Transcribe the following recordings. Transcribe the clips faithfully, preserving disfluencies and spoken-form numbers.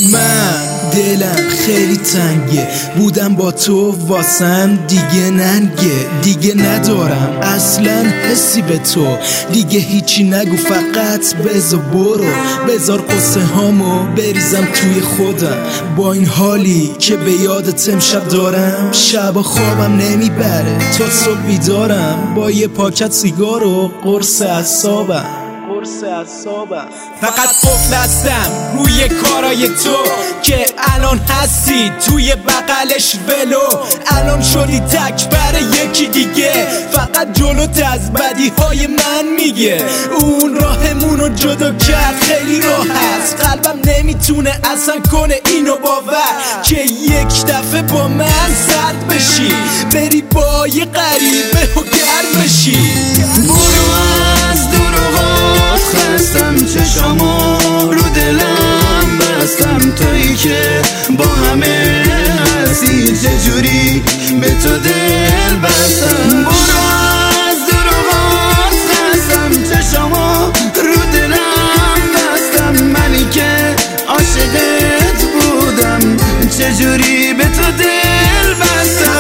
من دلم خیلی تنگه، بودم با تو واسم دیگه ننگه. دیگه ندارم اصلا حسی به تو، دیگه هیچی نگو فقط بذار برو. بذار قصه هامو بریزم توی خودم، با این حالی که به یادت امشب دارم. شب خوابم نمیبره تا صبح بیدارم، با یه پاکت سیگار و قرص اعصابم. فقط قفل هستم روی کارای تو که الان هستی توی بغلش ولو. الان شدی تک برای یکی دیگه، فقط جلوت از بدی های من میگه. اون راهمونو جدا کرد خیلی راحت، قلبم نمیتونه اصلا کنه اینو باور که یک دفعه با من سرد بشی، بری با یه غریبه و گرم بشی. برو از دروغات خستم، چشامو رو دلم بستم، تویی که با همه هستی چجوری به تو دل بستم. برو از دروغات خستم، چشامو رو دلم بستم، منی که عاشقت بودم چجوری به تو دل بستم.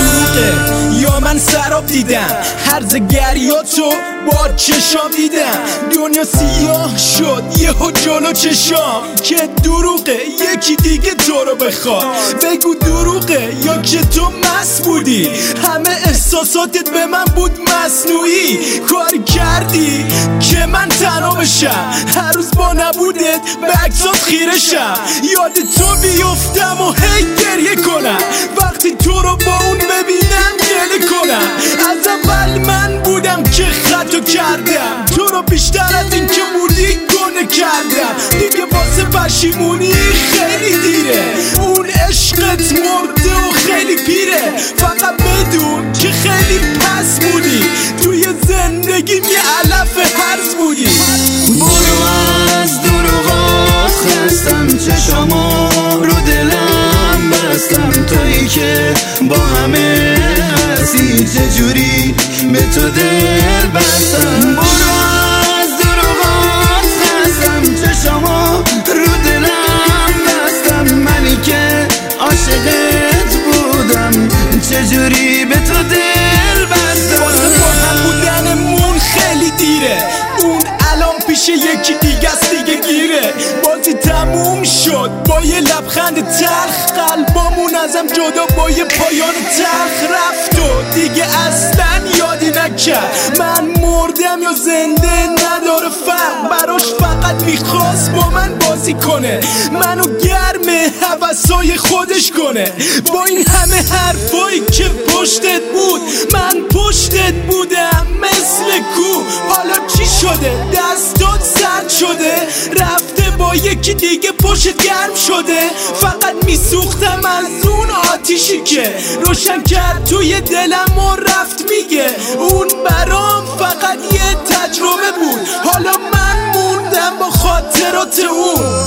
یا من سراب دیدم هرز گریاتو با چشام دیدم، دنیا سیاه شد یهو جلو چشام که دروغه یکی دیگه تو رو بخواد. بگو دروغه یا که تو مست بودی، همه احساساتت به من بود مصنوعی. کاری کردی که من تنها بشم، هر روز با نبودت به عکسات خیره شم. یاد تو بیفتم و هی گریه کنم، وقتی تو رو با اون ببینم گله کنم. از اول من بودم که خطا کردم، تو رو بیشتر از این که بودی گونه کردم. دیگه واسه پشیمونی خیلی دیره، اون عشقت مرده و خیلی پیره. فقط بدون که خیلی پس بودی، توی زندگیم یه علف هرز بودی. برو از دروغات خستم، چشامو رو دلم بستم، تویی که با همه هستی چجوری به تو دل بستم. برو از دروغات خستم، چشامو رو دلم بستم، منی که عاشقت بودم چجوری به تو دل بستم. واسه با هم بودنمون خیلی دیره، اون الان پیش یکی دیگه است دیگه گیره. بازی تموم شد با یه لبخند تلخ، قلبامون ازم جدا با یه پایان تلخ رفت و دیگه اصلا یادی نکرد من مردم یا زنده نداره فرق. براش فقط میخواست با من بازی کنه، منو گرم هوسای خودش کنه. با این همه حرفایی که پشتت بود من پشتت بودم مثل کو. حالا چی شده؟ دستات سرد شده، رفته با یکی دیگه پشت گرم شده. فقط میسوختم از اون آتیشی که روشن کرد توی دلم و رفت میگه. اون برام فقط یه تجربه بود، حالا من موندم با خاطرات اون.